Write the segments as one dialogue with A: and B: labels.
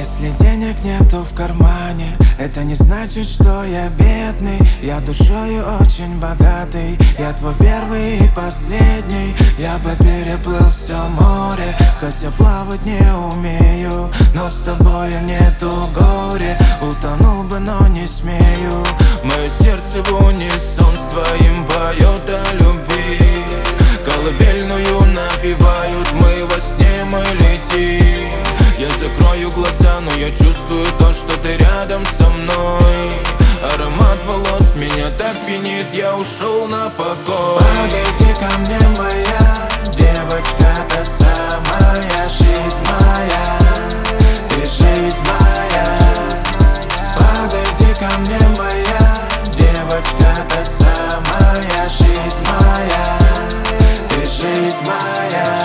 A: Если денег нету в кармане, это не значит, что я бедный. Я душою очень богатый, я твой первый и последний. Я бы переплыл все море, хотя плавать не умею, но с тобою нету горя. Утонул бы, но не смею. Мое сердце в унисон с твоим поет о любви. Колыбельную напевают, мы во сне, мы летим. Я закрою глаза, но я чувствую то, что ты рядом со мной. Аромат волос меня так пьянит, я ушел на покой. Подойди ко мне, моя девочка, та самая, жизнь моя, ты жизнь моя. Подойди ко мне, моя девочка, та самая, жизнь моя, ты жизнь моя.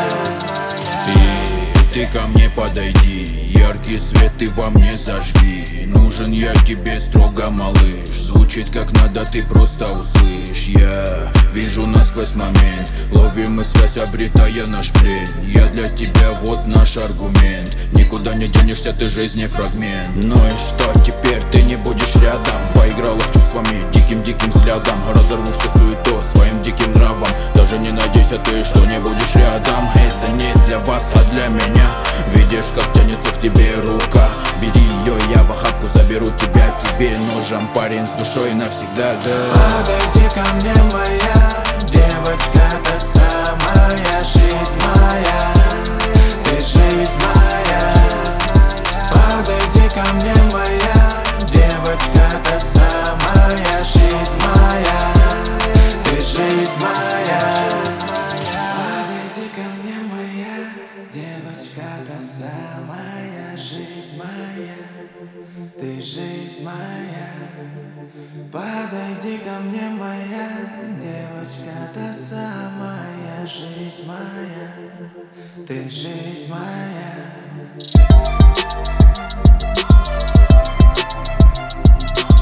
B: Ты ко мне подойди, яркий свет ты во мне зажги. Нужен я тебе строго, малыш, звучит как надо, ты просто услышь. Я вижу насквозь момент, ловим мы связь, обретая наш плен. Я для тебя вот наш аргумент, никуда не денешься, ты жизни фрагмент. Ну и что теперь, ты не будешь рядом? Поиграла с чувствами, диким-диким взглядом. Разорву всю суету своим диким нравом. Даже не надейся ты, что не будешь рядом. Это не для вас, а для меня. Видишь, как тянется к тебе рука. Бери ее, я в охапку заберу тебя. Тебе нужен парень с душой навсегда, да.
A: Подойди ко мне, моя девочка, та самая, жизнь моя, ты жизнь моя. Подойди ко мне, моя девочка, та самая, жизнь моя, ты жизнь моя. Подойди ко мне, моя девочка, та самая, жизнь моя, ты жизнь моя. Подойди ко мне, моя девочка, та самая, жизнь моя, ты жизнь моя.